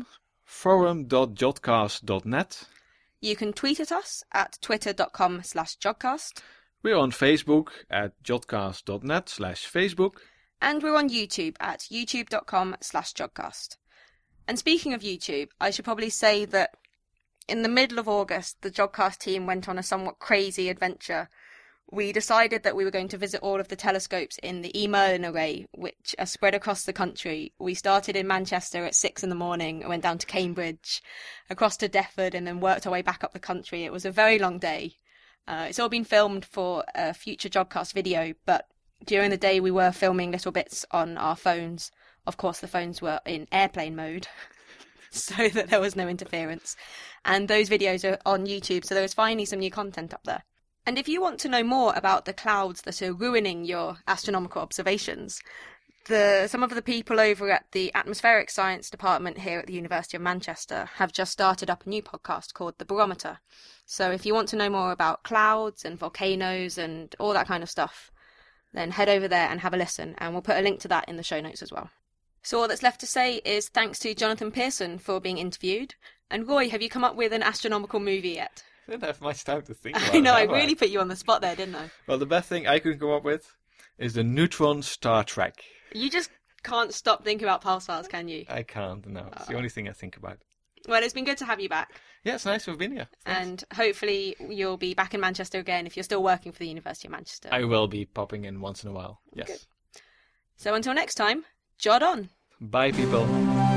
forum.jodcast.net. You can tweet at us at twitter.com/jodcast. We're on Facebook at jodcast.net/Facebook. And we're on YouTube at youtube.com/jodcast. And speaking of YouTube, I should probably say that in the middle of August, the Jodcast team went on a somewhat crazy adventure. We decided that we were going to visit all of the telescopes in the E. Merlin array, which are spread across the country. We started in Manchester at 6 in the morning, went down to Cambridge, across to Deptford, and then worked our way back up the country. It was a very long day. It's all been filmed for a future Jodcast video, but during the day we were filming little bits on our phones. Of course, the phones were in airplane mode, so that there was no interference. And those videos are on YouTube, so there was finally some new content up there. And if you want to know more about the clouds that are ruining your astronomical observations, some of the people over at the Atmospheric Science Department here at the University of Manchester have just started up a new podcast called The Barometer. So if you want to know more about clouds and volcanoes and all that kind of stuff, then head over there and have a listen, and we'll put a link to that in the show notes as well. So all that's left to say is thanks to Jonathan Pearson for being interviewed. And Roy, have you come up with an astronomical movie yet? I didn't have much time to think about it. I know, I really put you on the spot there, didn't I? Well, the best thing I could come up with is the Neutron Star Trek. You just can't stop thinking about pulsars, can you? I can't, no. It's the only thing I think about. Well, it's been good to have you back. Yeah, it's nice to have been here. Thanks. And hopefully you'll be back in Manchester again if you're still working for the University of Manchester. I will be popping in once in a while, yes. Good. So until next time, jod on. Bye, people.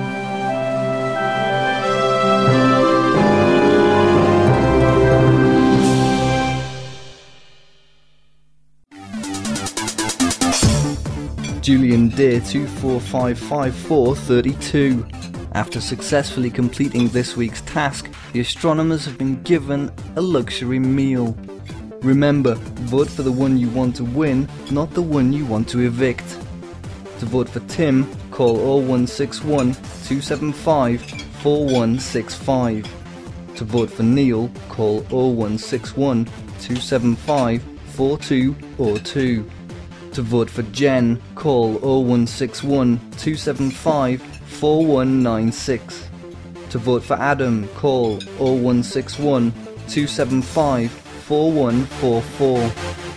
Julian Deere 2455432. After successfully completing this week's task, the astronomers have been given a luxury meal. Remember, vote for the one you want to win, not the one you want to evict. To vote for Tim, call 0161 275 4165. To vote for Neil, call 0161 275 4202. To vote for Jen, call 0161 275 4196. To vote for Adam, call 0161 275 4144.